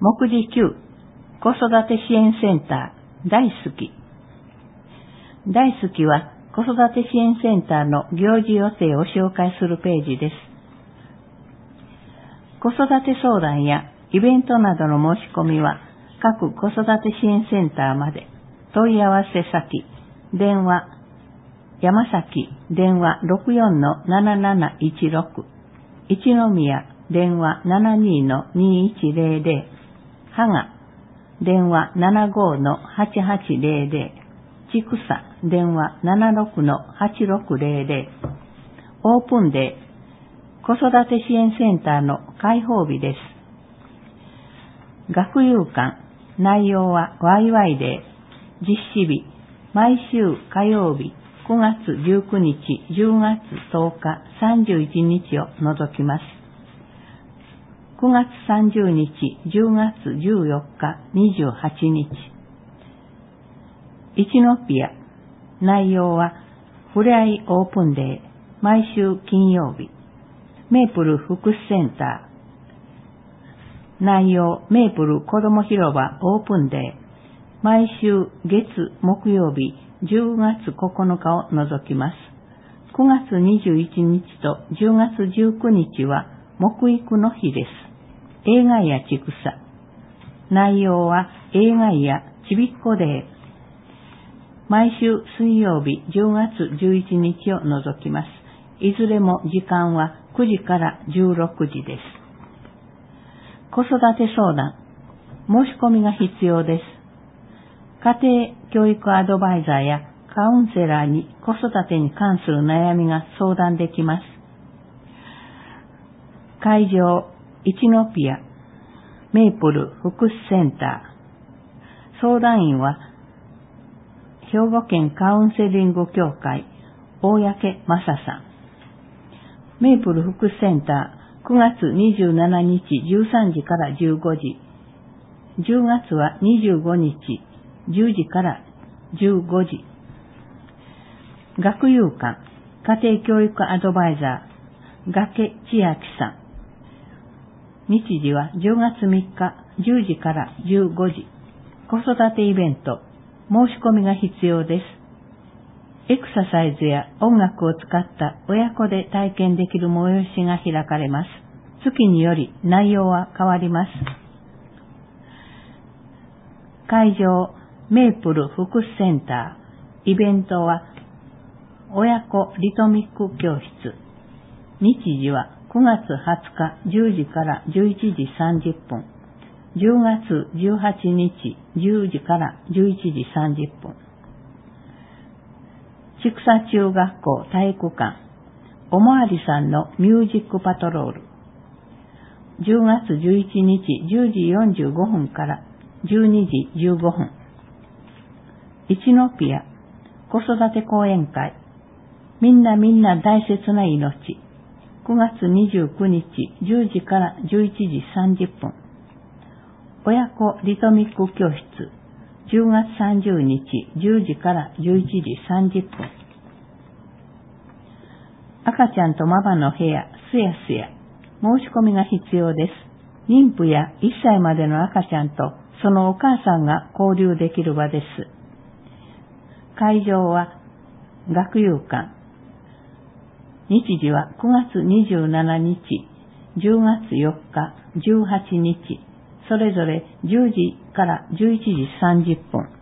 目次9、子育て支援センター、大好き。大好きは子育て支援センターの行事予定を紹介するページです。子育て相談やイベントなどの申し込みは各子育て支援センターまで。問い合わせ先、電話、山崎、電話 64-7716、一宮、電話 72-2100、芳賀、電話 75-8800、千草、電話 76-8600、オープンデー、子育て支援センターの開放日です。学友館、内容はワイワイデー、実施日、毎週火曜日、9月19日、10月10日、31日を除きます。9月30日、10月14日、28日。一宮、内容はふれあいオープンデー、毎週金曜日。メープル福祉センター。内容、メープル子ども広場オープンデー、毎週月木曜日、10月9日を除きます。9月21日と10月19日は木育の日です。映画やちくさ。内容は映画やちびっこデー。毎週水曜日10月11日を除きます。いずれも時間は9時から16時です。子育て相談。申し込みが必要です。家庭教育アドバイザーやカウンセラーに子育てに関する悩みが相談できます。会場、一宮、メープル福祉センター。相談員は、兵庫県カウンセリング協会、大宅正さん。メープル福祉センター、9月27日13時から15時。10月は25日、10時から15時。学友館、家庭教育アドバイザー、崖千秋さん。日時は10月3日、10時から15時。子育てイベント、申し込みが必要です。エクササイズや音楽を使った親子で体験できる催しが開かれます。月により内容は変わります。会場、メープル福祉センター。イベントは、親子リトミック教室。日時は9月20日10時から11時30分。10月18日10時から11時30分。千草中学校体育館。おまわりさんのミュージックパトロール。10月11日10時45分から12時15分。一宮、子育て講演会。みんな大切な命。9月29日10時から11時30分。親子リトミック教室。10月30日10時から11時30分。赤ちゃんとママの部屋、すやすや。申し込みが必要です。妊婦や1歳までの赤ちゃんとそのお母さんが交流できる場です。会場は学友館。日時は9月27日、10月4日、18日、それぞれ10時から11時30分。